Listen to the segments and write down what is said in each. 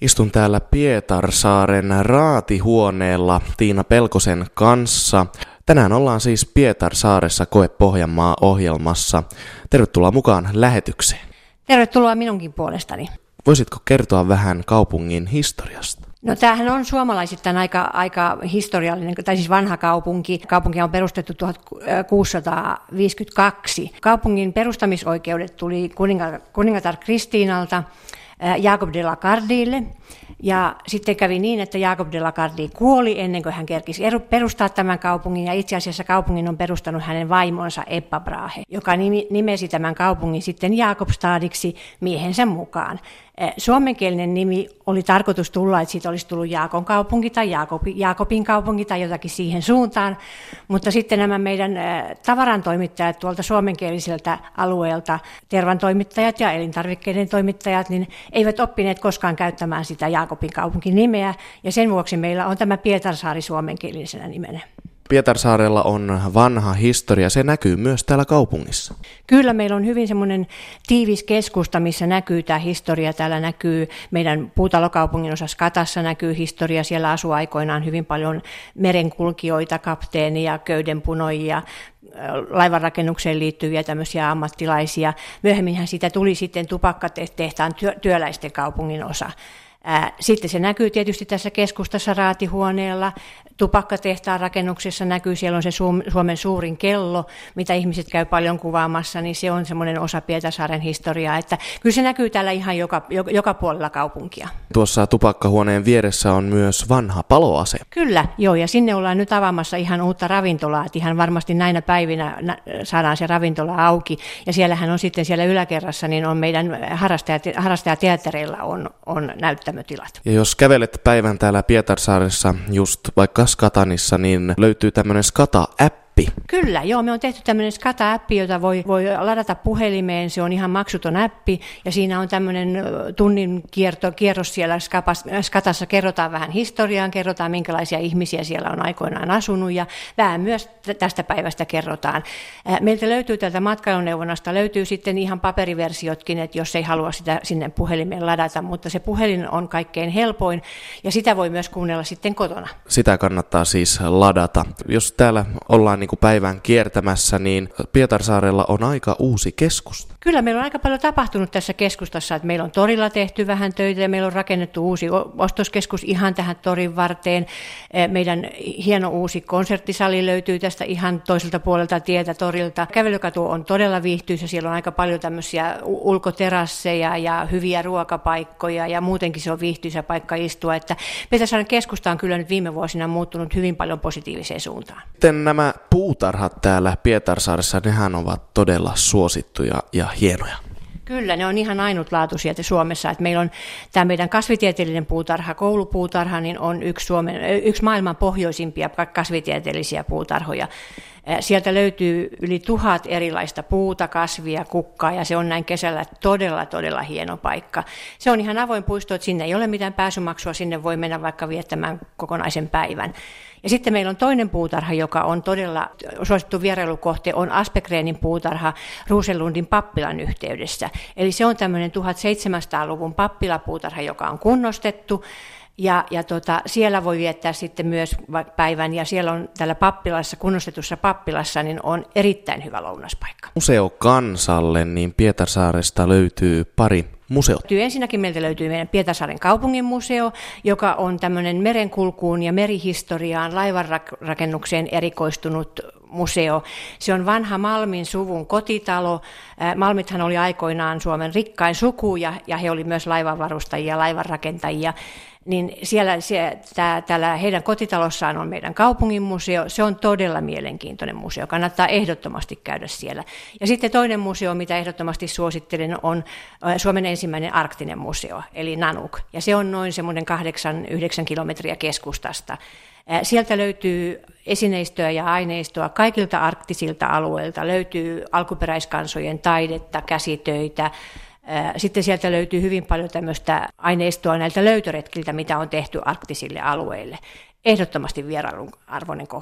Istun täällä Pietarsaaren raatihuoneella Tiina Pelkosen kanssa. Tänään ollaan siis Pietarsaaressa Koe Pohjanmaa-ohjelmassa. Tervetuloa mukaan lähetykseen. Tervetuloa minunkin puolestani. Voisitko kertoa vähän kaupungin historiasta? No tämähän on suomalaisittain aika historiallinen, tai siis vanha kaupunki. Kaupunki on perustettu 1652. Kaupungin perustamisoikeudet tuli kuningatar Kristiinalta Jacob de la Gardille. Ja sitten kävi niin, että Jacob de la Gardie kuoli ennen kuin hän kerkisi perustaa tämän kaupungin. Ja itse asiassa kaupungin on perustanut hänen vaimonsa Ebba Brahe, joka nimesi tämän kaupungin sitten Jakobstadiksi miehensä mukaan. Suomenkielinen nimi oli tarkoitus tulla, että siitä olisi tullut Jaakon kaupunki tai Jaakobin kaupunki tai jotakin siihen suuntaan. Mutta sitten nämä meidän tavarantoimittajat tuolta suomenkieliseltä alueelta, tervantoimittajat ja elintarvikkeiden toimittajat, niin eivät oppineet koskaan käyttämään sitä Jaakobin kaupunkin nimeä. Ja sen vuoksi meillä on tämä Pietarsaari suomenkielisenä nimenä. Pietarsaarella on vanha historia, se näkyy myös täällä kaupungissa. Kyllä, meillä on hyvin semmoinen tiivis keskusta, missä näkyy tämä historia. Täällä näkyy meidän puutalokaupungin osa Skatassa näkyy historia. Siellä asuu aikoinaan hyvin paljon merenkulkijoita, kapteenia, köydenpunoijia, laivanrakennukseen liittyviä tämmöisiä ammattilaisia. Myöhemminhän siitä tuli sitten tupakkatehtaan työläisten kaupungin osa. Sitten se näkyy tietysti tässä keskustassa raatihuoneella, tupakkatehtaan rakennuksessa näkyy, siellä on se Suomen suurin kello, mitä ihmiset käy paljon kuvaamassa, niin se on semmoinen osa Pietarsaaren historiaa, että kyllä se näkyy täällä ihan joka puolella kaupunkia. Tuossa tupakkahuoneen vieressä on myös vanha paloase. Kyllä, joo, ja sinne ollaan nyt avaamassa ihan uutta ravintolaa, että ihan varmasti näinä päivinä saadaan se ravintola auki, ja siellähän on sitten siellä yläkerrassa, niin on meidän harrastajateattereilla on näyttämötilat. Ja jos kävelet päivän täällä Pietarsaaressa, just vaikka Skatanissa, niin löytyy tämmöinen Skata-appi. Kyllä, joo, me on tehty tämmöinen Skata-appi, jota voi ladata puhelimeen, se on ihan maksuton appi, ja siinä on tämmöinen tunnin kierros siellä Skatassa, kerrotaan vähän historiaa, kerrotaan minkälaisia ihmisiä siellä on aikoinaan asunut, ja vähän myös tästä päivästä kerrotaan. Meiltä löytyy tältä matkailuneuvonnasta, löytyy sitten ihan paperiversiotkin, että jos ei halua sitä sinne puhelimeen ladata, mutta se puhelin on kaikkein helpoin, ja sitä voi myös kuunnella sitten kotona. Sitä kannattaa siis ladata. Jos täällä ollaan niin kuin päivän kiertämässä, niin Pietarsaarella on aika uusi keskusta. Kyllä, meillä on aika paljon tapahtunut tässä keskustassa, että meillä on torilla tehty vähän töitä ja meillä on rakennettu uusi ostoskeskus ihan tähän torin varteen. Meidän hieno uusi konserttisali löytyy tästä ihan toiselta puolelta tietä torilta. Kävelykatu on todella viihtyisä, siellä on aika paljon tämmöisiä ulkoterasseja ja hyviä ruokapaikkoja ja muutenkin se on viihtyisä paikka istua. Että Pietarsaaren keskusta on kyllä nyt viime vuosina muuttunut hyvin paljon positiiviseen suuntaan. Sitten nämä puutarhat täällä Pietarsaaressa, nehän ovat todella suosittuja ja hienoja. Kyllä, ne on ihan ainutlaatuisia Suomessa. Että meillä on tämä meidän kasvitieteellinen puutarha, koulupuutarha, niin on yksi maailman pohjoisimpia kasvitieteellisiä puutarhoja. Sieltä löytyy yli 1000 erilaista puuta, kasvia, kukkaa ja se on näin kesällä todella hieno paikka. Se on ihan avoin puisto, että sinne ei ole mitään pääsymaksua, sinne voi mennä vaikka viettämään kokonaisen päivän. Ja sitten meillä on toinen puutarha, joka on todella suosittu vierailukohte, on Aspegrenin puutarha Rosenlundin pappilan yhteydessä. Eli se on tämmöinen 1700-luvun pappilapuutarha, joka on kunnostettu. Ja siellä voi viettää sitten myös päivän, ja siellä on tällä pappilassa, kunnostetussa pappilassa, niin on erittäin hyvä lounaspaikka. Museo kansalle, niin Pietarsaaresta löytyy pari museota. Ensinnäkin meiltä löytyy meidän Pietarsaaren kaupungin museo, joka on tämmöinen merenkulkuun ja merihistoriaan, laivanrakennukseen erikoistunut museo. Se on vanha Malmin suvun kotitalo. Malmithan oli aikoinaan Suomen rikkain suku, ja he oli myös laivanvarustajia, laivanrakentajia. Niin täällä heidän kotitalossaan on meidän kaupungin museo. Se on todella mielenkiintoinen museo. Kannattaa ehdottomasti käydä siellä. Ja sitten toinen museo, mitä ehdottomasti suosittelen, on Suomen ensimmäinen arktinen museo, eli Nanuk. Ja se on noin semmoinen 8-9 kilometriä keskustasta. Sieltä löytyy esineistöä ja aineistoa kaikilta arktisilta alueilta. Löytyy alkuperäiskansojen taidetta, käsitöitä. Sitten sieltä löytyy hyvin paljon tämmöistä aineistoa näiltä löytöretkiltä, mitä on tehty arktisille alueille. Ehdottomasti vierailun arvoinen kohde.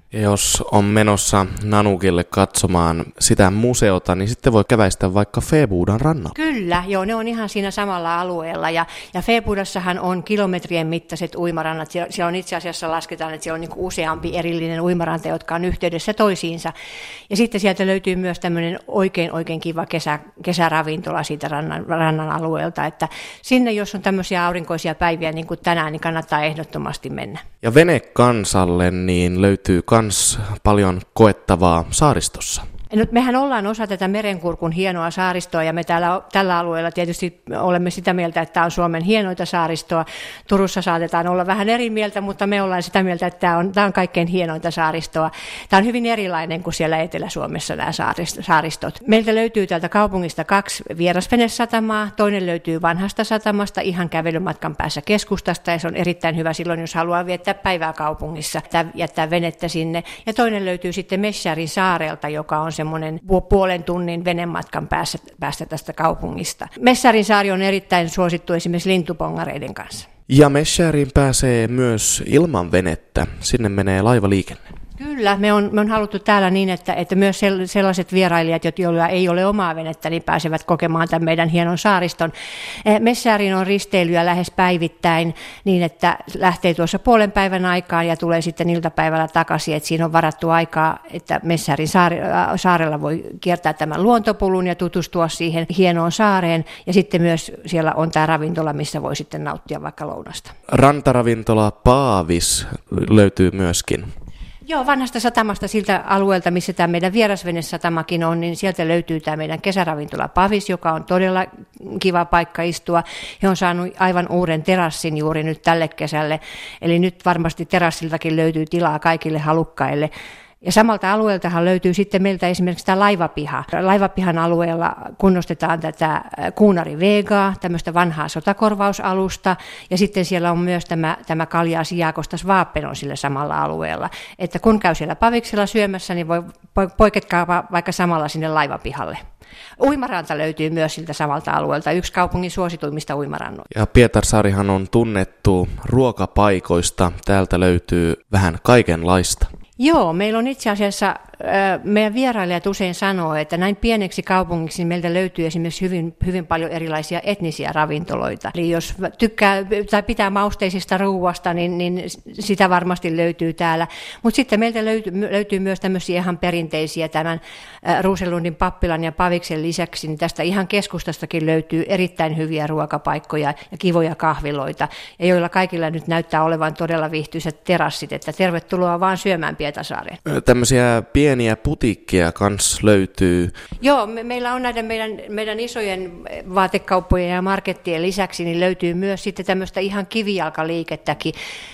Ja jos on menossa Nanukille katsomaan sitä museota, niin sitten voi käväistä vaikka Feebuudan rannalla. Kyllä, joo, ne on ihan siinä samalla alueella. Ja Feebuudassahan on kilometrien mittaiset uimarannat. Siellä on itse asiassa lasketaan, että siellä on niin kuin useampi erillinen uimaranta, jotka on yhteydessä toisiinsa. Ja sitten sieltä löytyy myös tämmöinen oikein kiva kesäravintola siitä rannan alueelta. Että sinne, jos on tämmöisiä aurinkoisia päiviä niin kuin tänään, niin kannattaa ehdottomasti mennä. Ja venekansalle niin löytyy kans paljon koettavaa saaristossa. No, mehän ollaan osa tätä Merenkurkun hienoa saaristoa ja me tällä alueella tietysti olemme sitä mieltä, että tämä on Suomen hienoita saaristoa. Turussa saatetaan olla vähän eri mieltä, mutta me ollaan sitä mieltä, että tämä on kaikkein hienointa saaristoa. Tämä on hyvin erilainen kuin siellä Etelä-Suomessa nämä saaristot. Meiltä löytyy täältä kaupungista 2 vierasvenesatamaa, toinen löytyy vanhasta satamasta ihan kävelymatkan päässä keskustasta ja se on erittäin hyvä silloin, jos haluaa viettää päivää kaupungissa, jättää venettä sinne. Ja toinen löytyy sitten Messjärin saarelta, joka on semmoinen puolen tunnin venematkan päästä tästä kaupungista. Messjärin saari on erittäin suosittu esimerkiksi lintupongareiden kanssa. Ja Messjäriin pääsee myös ilman venettä. Sinne menee laivaliikenne. Kyllä, me on haluttu täällä niin, että myös sellaiset vierailijat, joilla ei ole omaa venettä, niin pääsevät kokemaan tämän meidän hienon saariston. Messjäriin on risteilyä lähes päivittäin niin, että lähtee tuossa puolen päivän aikaan ja tulee sitten iltapäivällä takaisin, että siinä on varattu aikaa, että Messjärin saarella voi kiertää tämän luontopulun ja tutustua siihen hienoon saareen ja sitten myös siellä on tämä ravintola, missä voi sitten nauttia vaikka lounasta. Rantaravintola Paavis löytyy myöskin. Joo, vanhasta satamasta siltä alueelta, missä tämä meidän vierasvenesatamakin on, niin sieltä löytyy tämä meidän kesäravintola Pavis, joka on todella kiva paikka istua. He on saanut aivan uuden terassin juuri nyt tälle kesälle, eli nyt varmasti terassiltakin löytyy tilaa kaikille halukkaille. Ja samalta alueeltahan löytyy sitten meiltä esimerkiksi tämä laivapiha. Laivapihan alueella kunnostetaan tätä Kuunari Vegaa, tämmöistä vanhaa sotakorvausalusta, ja sitten siellä on myös tämä Kaljas Jaakostas Vaapen on sillä samalla alueella. Että kun käy siellä Paviksella syömässä, niin voi poiketkaa vaikka samalla sinne laivapihalle. Uimaranta löytyy myös siltä samalta alueelta, yksi kaupungin suosituimmista uimarannoista. Ja Pietarsaarihan on tunnettu ruokapaikoista, täältä löytyy vähän kaikenlaista. Joo, meillä on itse asiassa, meidän vierailijat usein sanoo, että näin pieneksi kaupungiksi niin meiltä löytyy esimerkiksi hyvin paljon erilaisia etnisiä ravintoloita. Eli jos tykkää tai pitää mausteisista ruuasta, niin sitä varmasti löytyy täällä. Mutta sitten meiltä löytyy myös tämmöisiä ihan perinteisiä tämän Rosenlundin pappilan ja Paviksen lisäksi, niin tästä ihan keskustastakin löytyy erittäin hyviä ruokapaikkoja ja kivoja kahviloita, ja joilla kaikilla nyt näyttää olevan todella viihtyisät terassit, että tervetuloa vaan syömään Pietarsaareen. Tämmöisiä pieniä putiikkeja kans löytyy. Joo, meillä on näiden meidän isojen vaatekauppojen ja markettien lisäksi, niin löytyy myös sitten tämmöistä ihan kivijalkaliikettäkin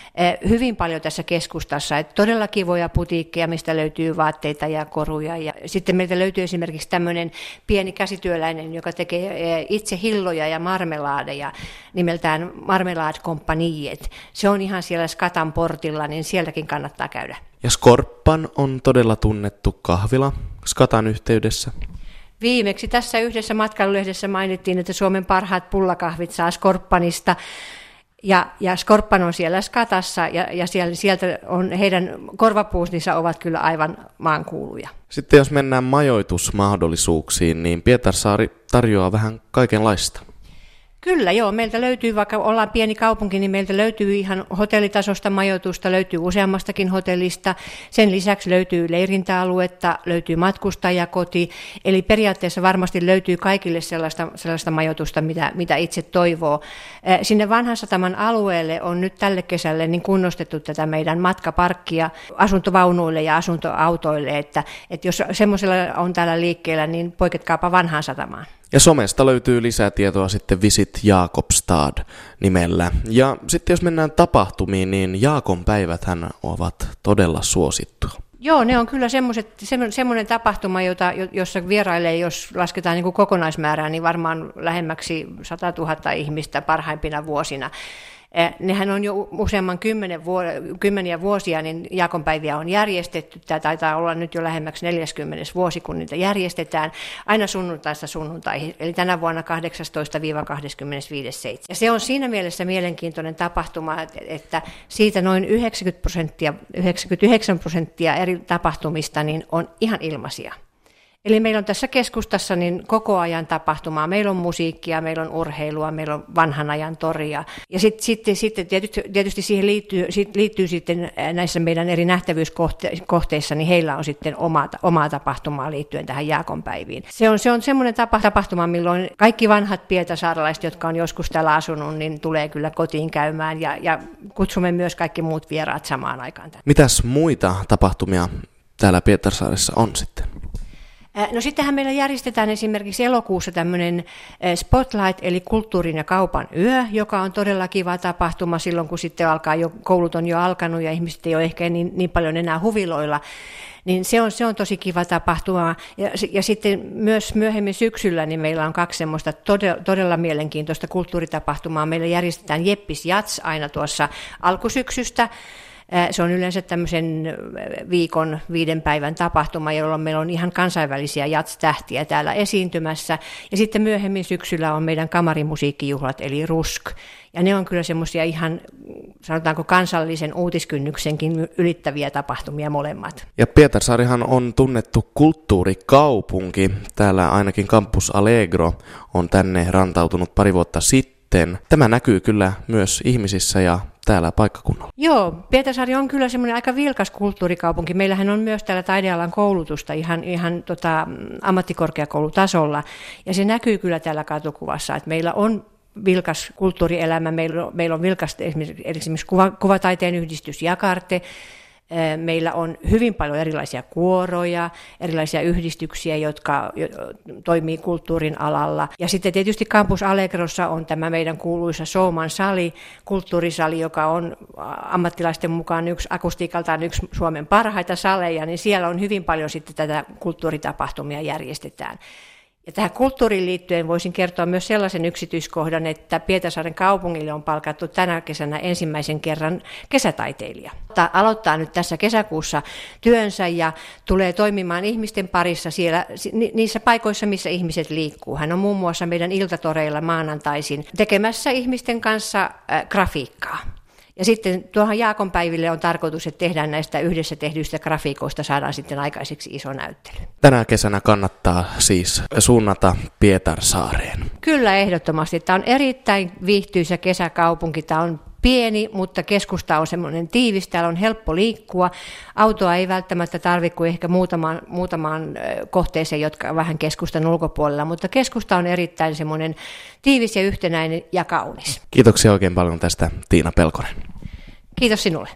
hyvin paljon tässä keskustassa. Että todella kivoja putiikkeja, mistä löytyy vaatteita ja koruja. Ja sitten meiltä löytyy esimerkiksi tämmöinen pieni käsityöläinen, joka tekee itse hilloja ja marmelaadeja nimeltään Marmelade Compagnie. Se on ihan siellä Skatan portilla, niin sieltäkin kannattaa käydä. Ja Skorpan on todella tunnettu kahvila Skatan yhteydessä. Viimeksi tässä yhdessä matkailulehdessä mainittiin, että Suomen parhaat pullakahvit saa Skorpanista. Ja Skorpan on siellä Skatassa ja sieltä on heidän korvapuustinsa ovat kyllä aivan maankuuluja. Sitten jos mennään majoitusmahdollisuuksiin, niin Pietarsaari tarjoaa vähän kaikenlaista. Kyllä joo, meiltä löytyy, vaikka ollaan pieni kaupunki, niin meiltä löytyy ihan hotellitasosta majoitusta, löytyy useammastakin hotellista. Sen lisäksi löytyy leirintäaluetta, löytyy matkustajakoti, eli periaatteessa varmasti löytyy kaikille sellaista majoitusta, mitä itse toivoo. Sinne vanhan sataman alueelle on nyt tälle kesälle niin kunnostettu tätä meidän matkaparkkia asuntovaunuille ja asuntoautoille, että jos semmoisella on täällä liikkeellä, niin poiketkaapa vanhaan satamaan. Ja somesta löytyy lisätietoa sitten Visit Jakobstad nimellä. Ja sitten jos mennään tapahtumiin, niin Jaakon päiväthän ovat todella suosittuja. Joo, ne on kyllä semmoinen tapahtuma, jossa vierailee, jos lasketaan niin kuin kokonaismäärää, niin varmaan lähemmäksi 100 000 ihmistä parhaimpina vuosina. Nehän on jo useamman kymmeniä vuosia, niin Jaakonpäiviä on järjestetty. Tämä taitaa olla nyt jo lähemmäksi 40. vuosi, kun niitä järjestetään aina sunnuntaista sunnuntaihin, eli tänä vuonna 18-25.7. Ja se on siinä mielessä mielenkiintoinen tapahtuma, että siitä noin 99% eri tapahtumista niin on ihan ilmaisia. Eli meillä on tässä keskustassa niin koko ajan tapahtumaa. Meillä on musiikkia, meillä on urheilua, meillä on vanhan ajan toria. Ja sitten tietysti siihen liittyy sitten näissä meidän eri nähtävyyskohteissa, niin heillä on sitten omaa tapahtumaa liittyen tähän Jaakonpäiviin. Se on semmoinen tapahtuma, milloin kaikki vanhat pietasaaralaiset, jotka on joskus täällä asunut, niin tulee kyllä kotiin käymään ja kutsumme myös kaikki muut vieraat samaan aikaan. Mitäs muita tapahtumia täällä Pietarsaaressa on sitten? No sittenhän meillä järjestetään esimerkiksi elokuussa tämmöinen Spotlight, eli kulttuurin ja kaupan yö, joka on todella kiva tapahtuma silloin, kun sitten koulut on jo alkanut ja ihmiset ei ole ehkä niin paljon enää huviloilla. Niin se on tosi kiva tapahtuma. Ja sitten myös myöhemmin syksyllä niin meillä on 2 semmoista todella mielenkiintoista kulttuuritapahtumaa. Meillä järjestetään Jeppis Jats aina tuossa alkusyksystä. Se on yleensä tämmöisen 5 päivän tapahtuma, jolloin meillä on ihan kansainvälisiä jats-tähtiä täällä esiintymässä. Ja sitten myöhemmin syksyllä on meidän kamarimusiikkijuhlat, eli RUSK. Ja ne on kyllä semmoisia ihan, sanotaanko kansallisen uutiskynnyksenkin ylittäviä tapahtumia molemmat. Ja Pietarsaarihan on tunnettu kulttuurikaupunki. Täällä ainakin Campus Allegro on tänne rantautunut pari vuotta sitten. Tämä näkyy kyllä myös ihmisissä ja täällä paikkakunnalla. Joo, Pietarsaari on kyllä semmoinen aika vilkas kulttuurikaupunki. Meillähän on myös täällä taidealan koulutusta ihan ammattikorkeakoulutasolla. Ja se näkyy kyllä täällä katukuvassa, että meillä on vilkas kulttuurielämä. Meillä on vilkas esimerkiksi kuvataiteen yhdistys Jakarte. Meillä on hyvin paljon erilaisia kuoroja, erilaisia yhdistyksiä, jotka toimii kulttuurin alalla. Ja sitten tietysti Campus Allegrossa on tämä meidän kuuluisa Showman sali, kulttuurisali, joka on ammattilaisten mukaan akustiikaltaan yksi Suomen parhaita saleja, niin siellä on hyvin paljon sitten tätä kulttuuritapahtumia järjestetään. Ja tähän kulttuuriin liittyen voisin kertoa myös sellaisen yksityiskohdan, että Pietarsaaren kaupungille on palkattu tänä kesänä ensimmäisen kerran kesätaiteilija. Aloittaa nyt tässä kesäkuussa työnsä ja tulee toimimaan ihmisten parissa siellä niissä paikoissa, missä ihmiset liikkuu. Hän on muun muassa meidän iltatoreilla maanantaisin tekemässä ihmisten kanssa grafiikkaa. Ja sitten tuohon Jaakonpäiville on tarkoitus, että tehdään näistä yhdessä tehdyistä grafiikoista, saadaan sitten aikaiseksi iso näyttely. Tänä kesänä kannattaa siis suunnata Pietarsaareen. Kyllä ehdottomasti. Tämä on erittäin viihtyisä kesäkaupunki. Tämä on pieni, mutta keskusta on semmoinen tiivis, täällä on helppo liikkua. Autoa ei välttämättä tarvitse kuin ehkä muutamaan kohteeseen, jotka on vähän keskustan ulkopuolella, mutta keskusta on erittäin semmoinen tiivis ja yhtenäinen ja kaunis. Kiitoksia oikein paljon tästä, Tiina Pelkonen. Kiitos sinulle.